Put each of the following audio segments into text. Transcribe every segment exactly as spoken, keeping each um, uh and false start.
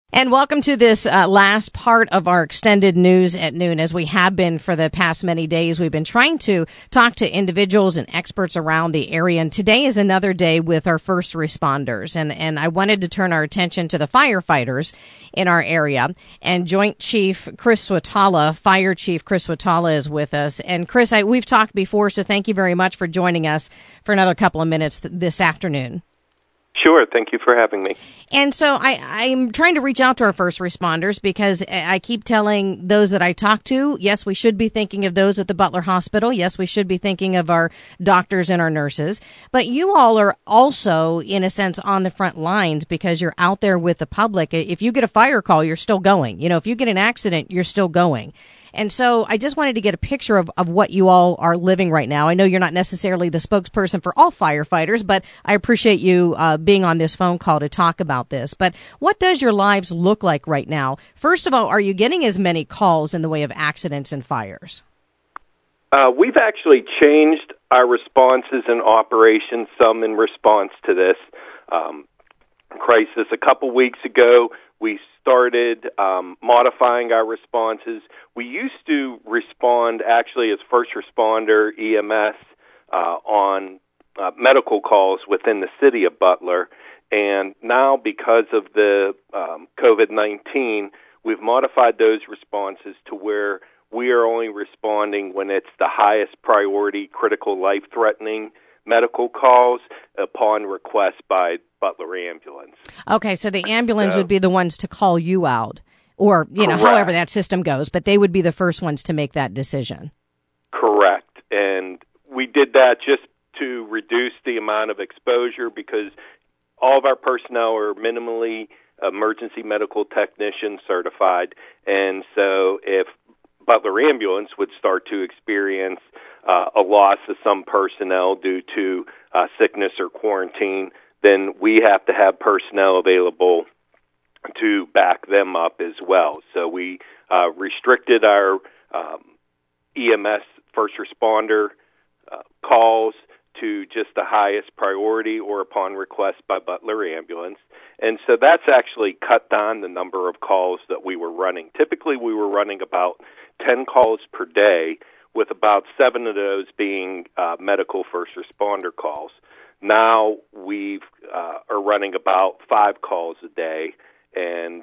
And welcome to this uh, last part of our extended news at noon. As we have been for the past many days, we've been trying to talk to individuals and experts around the area. And today is another day with our first responders. And, and I wanted to turn our attention to the firefighters in our area. And Joint Chief Chris Swetala, Fire Chief Chris Swetala is with us. And Chris, I, we've talked before, so thank you very much for joining us for another couple of minutes th- this afternoon. Sure. Thank you for having me. And so I, I'm trying to reach out to our first responders because I keep telling those that I talk to, yes, we should be thinking of those at the Butler Hospital. Yes, we should be thinking of our doctors and our nurses. But you all are also, in a sense, on the front lines because you're out there with the public. If you get a fire call, you're still going. You know, if you get an accident, you're still going. And so I just wanted to get a picture of, of what you all are living right now. I know you're not necessarily the spokesperson for all firefighters, but I appreciate you uh, being on this phone call to talk about this. But what does your lives look like right now? First of all, are you getting as many calls in the way of accidents and fires? Uh, we've actually changed our responses and operations some in response to this um, crisis. A couple weeks ago, we started um, modifying our responses. We used to respond actually as first responder E M S uh, on uh, medical calls within the city of Butler. And now because of the um, COVID nineteen, we've modified those responses to where we are only responding when it's the highest priority, critical life-threatening medical calls upon request by Butler Ambulance. Okay, so the ambulance so, would be the ones to call you out, or, you know, correct. however that system goes, but they would be the first ones to make that decision. Correct, and we did that just to reduce the amount of exposure because all of our personnel are minimally emergency medical technician certified, and so if Butler Ambulance would start to experience uh, a loss of some personnel due to uh, sickness or quarantine, then we have to have personnel available to back them up as well. So we uh, restricted our um, E M S first responder uh, calls to just the highest priority or upon request by Butler Ambulance. And so that's actually cut down the number of calls that we were running. Typically, we were running about ten calls per day, with about seven of those being uh, medical first responder calls. Now we uh, are running about five calls a day, and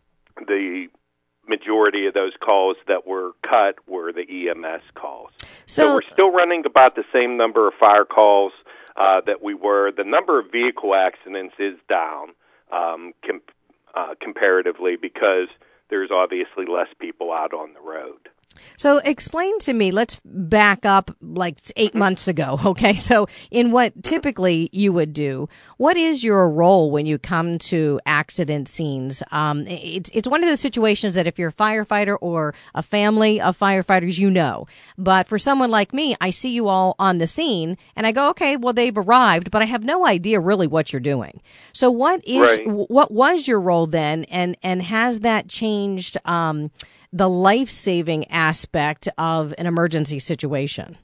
the majority of those calls that were cut were the E M S calls. So, so we're still running about the same number of fire calls uh, that we were. The number of vehicle accidents is down um, com- uh, comparatively because there's obviously less people out on the road. So explain to me, let's back up like eight months ago, okay? So in what typically you would do, what is your role when you come to accident scenes? Um, it's, it's one of those situations that if you're a firefighter or a family of firefighters, you know. But for someone like me, I see you all on the scene and I go, okay, well, they've arrived, but I have no idea really what you're doing. So what is, right. what was your role then? And, and has that changed, um, the life-saving aspect of an emergency situation?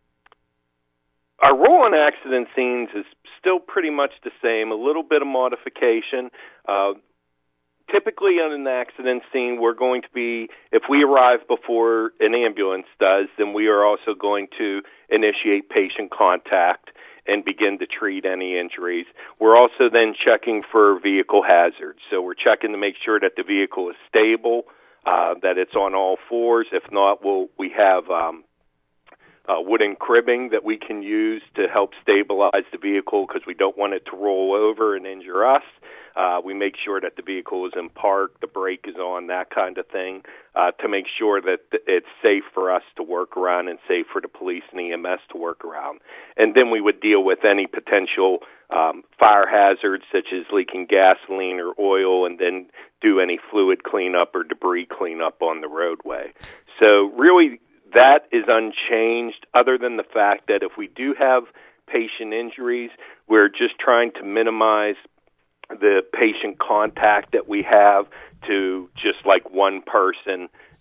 Our role on accident scenes is still pretty much the same, a little bit of modification. Uh, typically on an accident scene, we're going to be, if we arrive before an ambulance does, then we are also going to initiate patient contact and begin to treat any injuries. We're also then checking for vehicle hazards. So we're checking to make sure that the vehicle is stable, Uh, that it's on all fours. If not, we'll, we have um, uh, wooden cribbing that we can use to help stabilize the vehicle because we don't want it to roll over and injure us. Uh, we make sure that the vehicle is in park, the brake is on, that kind of thing, uh, to make sure that th- it's safe for us to work around and safe for the police and E M S to work around. And then we would deal with any potential um, fire hazards such as leaking gasoline or oil, and then do any fluid cleanup or debris cleanup on the roadway. So really that is unchanged other than the fact that if we do have patient injuries, we're just trying to minimize the patient contact that we have to just like one person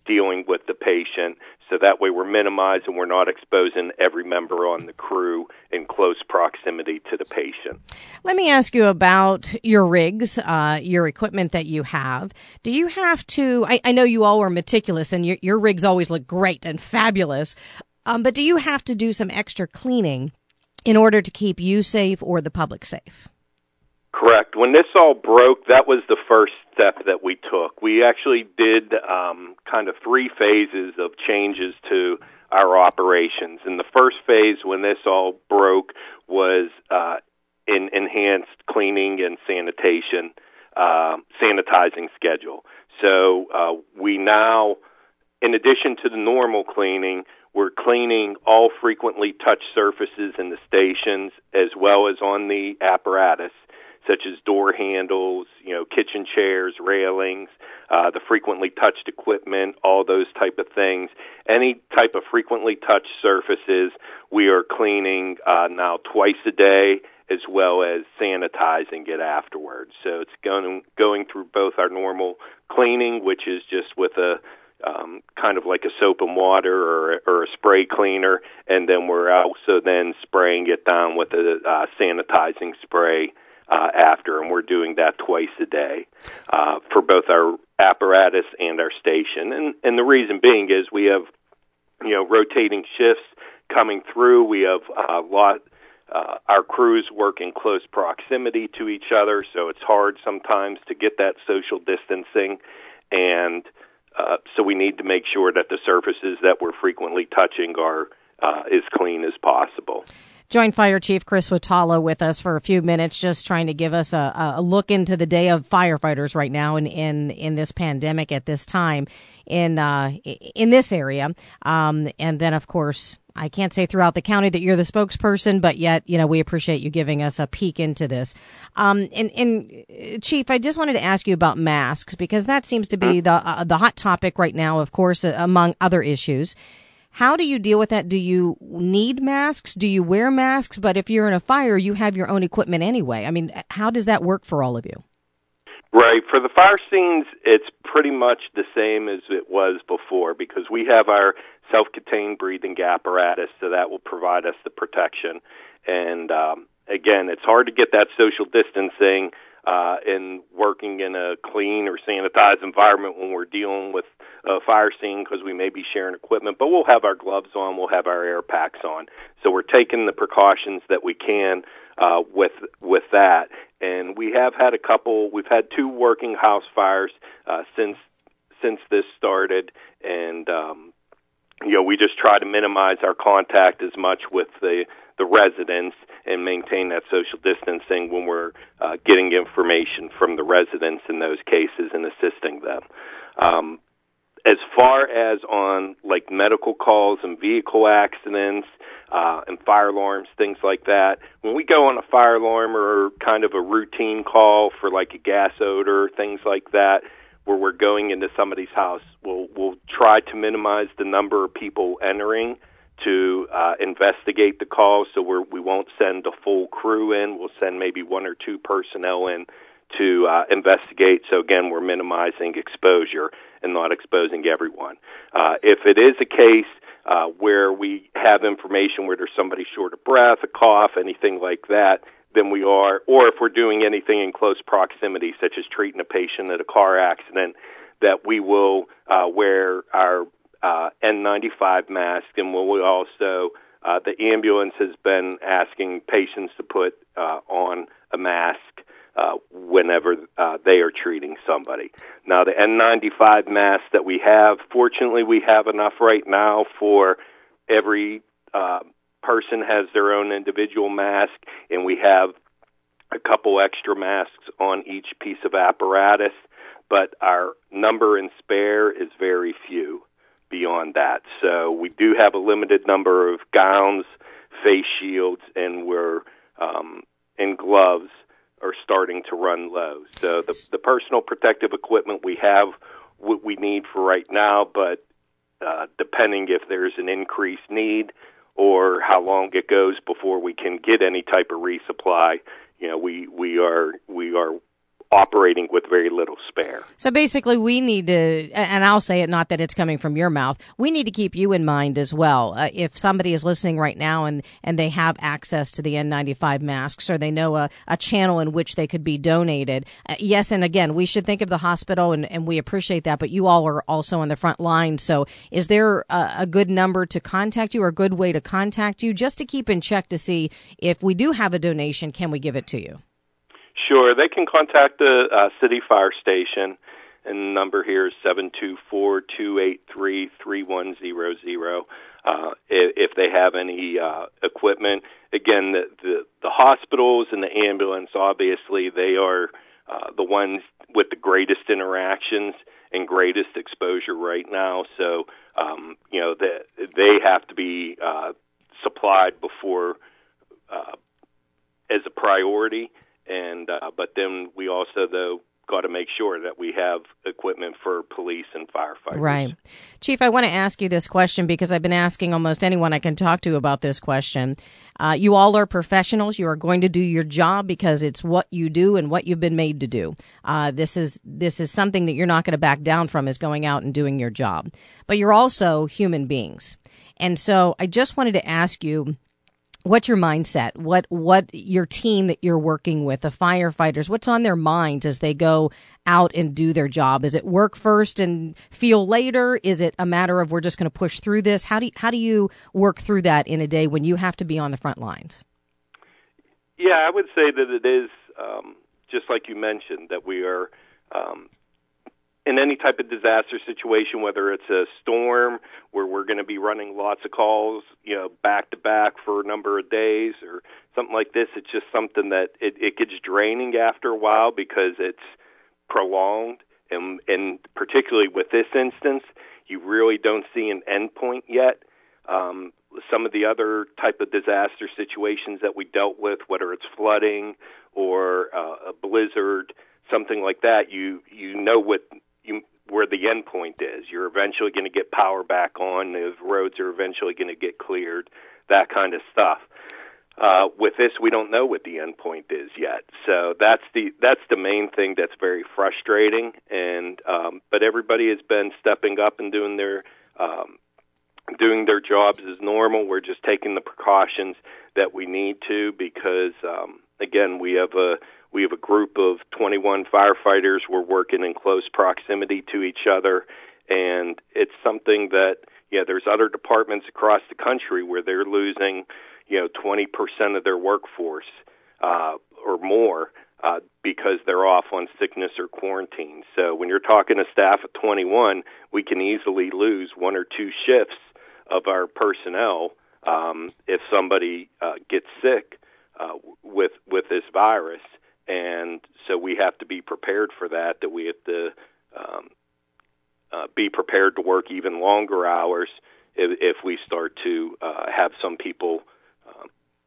dealing with the patient. So that way we're minimizing, we're not exposing every member on the crew in close proximity to the patient. Let me ask you about your rigs, uh, your equipment that you have. Do you have to, I, I know you all are meticulous and your, your rigs always look great and fabulous, um, but do you have to do some extra cleaning in order to keep you safe or the public safe? Correct. When this all broke, that was the first step that we took. We actually did um, kind of three phases of changes to our operations. And the first phase, when this all broke, was uh, in enhanced cleaning and sanitation, uh, sanitizing schedule. So uh, we now, in addition to the normal cleaning, we're cleaning all frequently touched surfaces in the stations as well as on the apparatus, such as door handles, you know, kitchen chairs, railings, uh, the frequently touched equipment, all those type of things. Any type of frequently touched surfaces, we are cleaning uh, now twice a day, as well as sanitizing it afterwards. So it's going going through both our normal cleaning, which is just with a um, kind of like a soap and water or, or a spray cleaner, and then we're also then spraying it down with a uh, sanitizing spray Uh, after, and we're doing that twice a day uh, for both our apparatus and our station. And, and the reason being is we have, you know, rotating shifts coming through. We have a lot, uh, our crews work in close proximity to each other, so it's hard sometimes to get that social distancing. And uh, so we need to make sure that the surfaces that we're frequently touching are uh, as clean as possible. Joint Fire Chief Chris Swetala with us for a few minutes, just trying to give us a, a look into the day of firefighters right now in, in, in this pandemic at this time in uh, in this area. Um, and then, of course, I can't say throughout the county that you're the spokesperson, but yet, you know, we appreciate you giving us a peek into this. Um, and, and Chief, I just wanted to ask you about masks, because that seems to be the uh, the hot topic right now, of course, uh, among other issues. How do you deal with that? Do you need masks? Do you wear masks? But if you're in a fire, you have your own equipment anyway. I mean, how does that work for all of you? Right. For the fire scenes, it's pretty much the same as it was before, because we have our self-contained breathing apparatus, so that will provide us the protection. And um, again, it's hard to get that social distancing uh, and working in a clean or sanitized environment when we're dealing with a fire scene, because we may be sharing equipment, but we'll have our gloves on, we'll have our air packs on. So we're taking the precautions that we can uh, with with that. And we have had a couple, we've had two working house fires uh, since since this started, and um, you know, we just try to minimize our contact as much with the the residents and maintain that social distancing when we're uh, getting information from the residents in those cases and assisting them. Um, As far as on like medical calls and vehicle accidents uh, and fire alarms, things like that, when we go on a fire alarm or kind of a routine call for like a gas odor, things like that, where we're going into somebody's house, we'll we'll try to minimize the number of people entering to uh, investigate the call. So we're, we won't send a full crew in. We'll send maybe one or two personnel in to uh, investigate. So again, we're minimizing exposure and not exposing everyone. Uh, if it is a case uh, where we have information where there's somebody short of breath, a cough, anything like that, then we are, or if we're doing anything in close proximity, such as treating a patient at a car accident, that we will uh, wear our uh, N ninety-five mask, and we'll also, uh, the ambulance has been asking patients to put uh, on a mask Uh, whenever uh, they are treating somebody. Now, the N ninety-five masks that we have, fortunately, we have enough right now for every uh, person has their own individual mask, and we have a couple extra masks on each piece of apparatus, but our number in spare is very few beyond that. So we do have a limited number of gowns, face shields, and we're um, in gloves are starting to run low. So the, the personal protective equipment we have, what we need for right now, but uh, depending if there's an increased need or how long it goes before we can get any type of resupply, you know, we, we are we are operating with very little spare. So basically we need to, and I'll say it not that it's coming from your mouth, we need to keep you in mind as well. Uh, if somebody is listening right now and, and they have access to the N ninety-five masks or they know a, a channel in which they could be donated, uh, yes, and again, we should think of the hospital and, and we appreciate that, but you all are also on the front line. So is there a, a good number to contact you or a good way to contact you just to keep in check to see if we do have a donation, can we give it to you? Sure. They can contact the uh, city fire station, and the number here is seven two four, two eight three, three one zero zero. Uh, if, if they have any uh, equipment. Again, the, the, the hospitals and the ambulance, obviously, they are uh, the ones with the greatest interactions and greatest exposure right now. So, um, you know, the, they have to be uh, supplied before uh, as a priority. And uh, but then we also, though, got to make sure that we have equipment for police and firefighters. Right. Chief, I want to ask you this question because I've been asking almost anyone I can talk to about this question. Uh, you all are professionals. You are going to do your job because it's what you do and what you've been made to do. Uh, this is this is something that you're not going to back down from, is going out and doing your job. But you're also human beings. And so I just wanted to ask you, what's your mindset? What what your team that you're working with, the firefighters, what's on their minds as they go out and do their job? Is it work first and feel later? Is it a matter of we're just going to push through this? How do you, how do you work through that in a day when you have to be on the front lines? Yeah, I would say that it is um, just like you mentioned, that we are um, in any type of disaster situation, whether it's a storm where we're going to be running lots of calls, you know, back to back for a number of days or something like this, it's just something that it, it gets draining after a while because it's prolonged. And, and particularly with this instance, you really don't see an end point yet. Um, some of the other type of disaster situations that we dealt with, whether it's flooding or uh, a blizzard, something like that, you, you know what You, where the end point is. You're eventually going to get power back on. The roads are eventually going to get cleared, that kind of stuff. Uh, with this, we don't know what the end point is yet. So that's the that's the main thing that's very frustrating. And um, but everybody has been stepping up and doing their um, doing their jobs as normal. We're just taking the precautions that we need to because um, again, we have a We have a group of twenty-one firefighters. We're working in close proximity to each other, and it's something that, yeah, there's other departments across the country where they're losing, you know, twenty percent of their workforce uh, or more uh, because they're off on sickness or quarantine. So when you're talking a staff of twenty-one, we can easily lose one or two shifts of our personnel um, if somebody uh, gets sick uh, with with this virus. And so we have to be prepared for that, that we have to um, uh, be prepared to work even longer hours if, if we start to uh, have some people uh,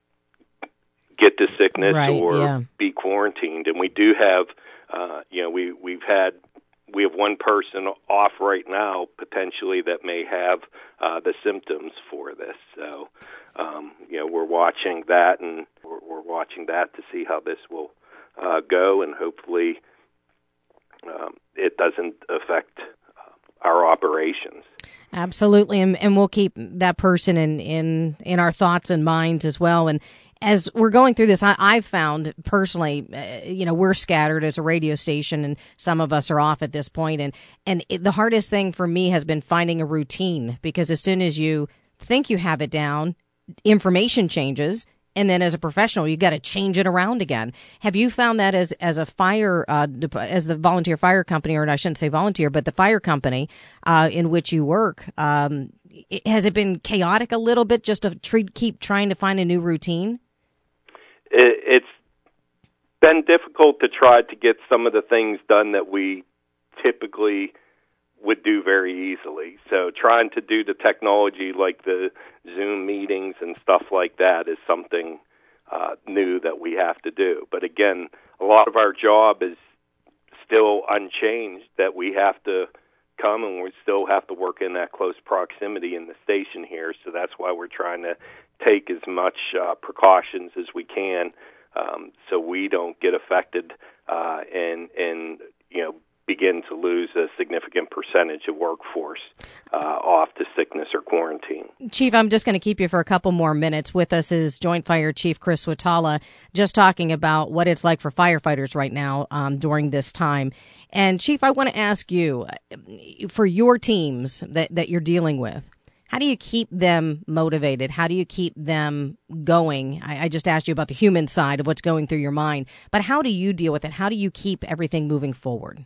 get the sickness right, or yeah. be quarantined. And we do have, uh, you know, we, we've had, we have one person off right now potentially that may have uh, the symptoms for this. So, um, you know, we're watching that and we're, we're watching that to see how this will Uh, go, and hopefully um, it doesn't affect uh, our operations. Absolutely, and, and we'll keep that person in, in, in our thoughts and minds as well. And as we're going through this, I, I've found personally, uh, you know, we're scattered as a radio station, and some of us are off at this point. And, and it, the hardest thing for me has been finding a routine, because as soon as you think you have it down, information changes. And then as a professional, you got to change it around again. Have you found that as, as a fire, uh, as the volunteer fire company, or I shouldn't say volunteer, but the fire company, uh, in which you work, um, it, has it been chaotic a little bit just to treat, keep trying to find a new routine? It, it's been difficult to try to get some of the things done that we typically would do very easily. So trying to do the technology like the Zoom meetings and stuff like that is something uh, new that we have to do. But again, a lot of our job is still unchanged, that we have to come and we still have to work in that close proximity in the station here. So that's why we're trying to take as much uh, precautions as we can um, so we don't get affected uh, and and you know begin to lose a significant percentage of workforce uh, off to sickness or quarantine. Chief, I'm just going to keep you for a couple more minutes. With us is Joint Fire Chief Chris Swetala, just talking about what it's like for firefighters right now um, during this time. And Chief, I want to ask you, for your teams that, that you're dealing with, how do you keep them motivated? How do you keep them going? I, I just asked you about the human side of what's going through your mind, but how do you deal with it? How do you keep everything moving forward?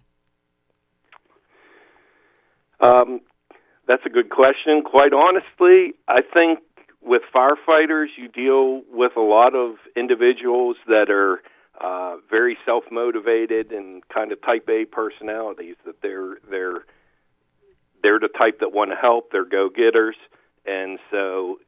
Um, that's a good question. Quite honestly, I think with firefighters, you deal with a lot of individuals that are uh, very self-motivated and kind of type A personalities, that they're they're they're the type that want to help. They're go-getters, and so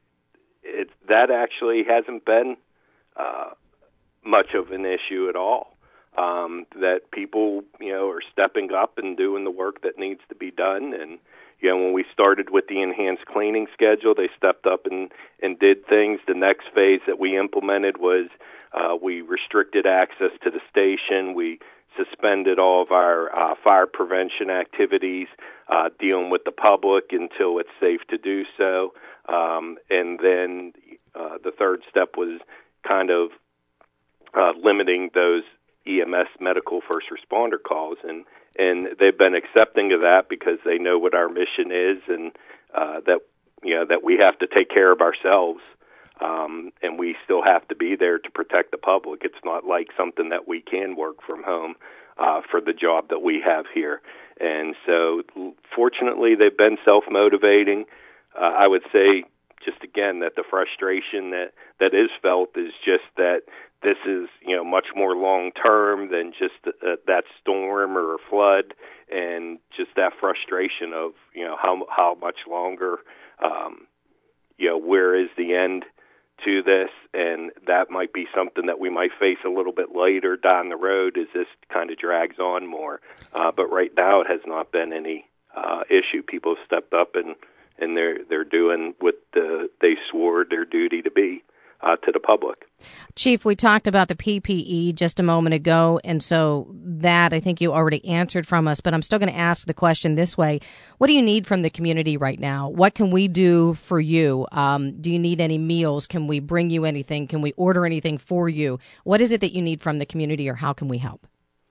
it that actually hasn't been uh, much of an issue at all. Um, that people, you know, are stepping up and doing the work that needs to be done. And, you know, when we started with the enhanced cleaning schedule, they stepped up and, and did things. The next phase that we implemented was uh, we restricted access to the station. We suspended all of our uh, fire prevention activities, uh, dealing with the public until it's safe to do so. Um, and then uh, the third step was kind of uh, limiting those E M S medical first responder calls, and, and they've been accepting of that because they know what our mission is, and uh, that you know that we have to take care of ourselves, um, and we still have to be there to protect the public. It's not like something that we can work from home uh, for the job that we have here, and so fortunately they've been self-motivating. Uh, I would say just again that the frustration that, that is felt is just that this is, you know, much more long-term than just uh, that storm or a flood, and just that frustration of, you know, how how much longer, um, you know, where is the end to this, and that might be something that we might face a little bit later down the road as this kind of drags on more. Uh, but right now it has not been any uh, issue. People have stepped up and, and they're, they're doing what the, they swore their duty to be. Uh, to the public. Chief, we talked about the P P E just a moment ago, and so that I think you already answered from us, but I'm still going to ask the question this way. What do you need from the community right now? What can we do for you? Um, do you need any meals? Can we bring you anything? Can we order anything for you? What is it that you need from the community, or how can we help?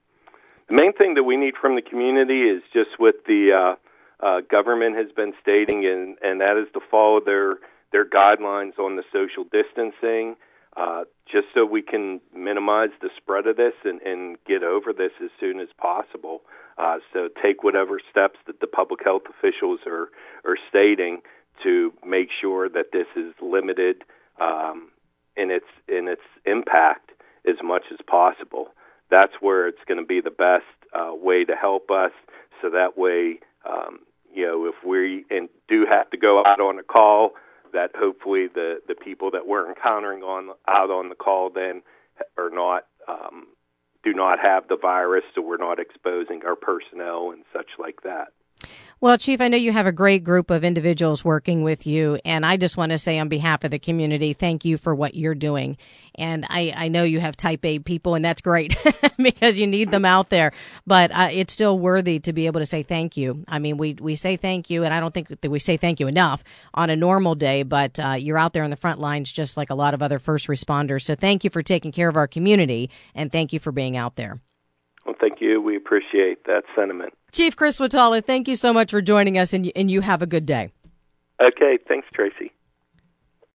The main thing that we need from the community is just what the uh, uh, government has been stating, and, and that is to follow their their guidelines on the social distancing, uh, just so we can minimize the spread of this and, and get over this as soon as possible. Uh, so take whatever steps that the public health officials are, are stating to make sure that this is limited um, in its in its impact as much as possible. That's where it's going to be the best uh, way to help us, so that way, um, you know, if we and do have to go out on a call, that hopefully the, the people that we're encountering on out on the call then are not um, do not have the virus, so we're not exposing our personnel and such like that. Well, Chief, I know you have a great group of individuals working with you, and I just want to say on behalf of the community, thank you for what you're doing. And I, I know you have type A people, and that's great because you need them out there. But uh, it's still worthy to be able to say thank you. I mean, we, we say thank you, and I don't think that we say thank you enough on a normal day, but uh, you're out there on the front lines just like a lot of other first responders. So thank you for taking care of our community, and thank you for being out there. Well, thank you. We appreciate that sentiment. Chief Chris Swetala, thank you so much for joining us, and, and you have a good day. Okay. Thanks, Tracy.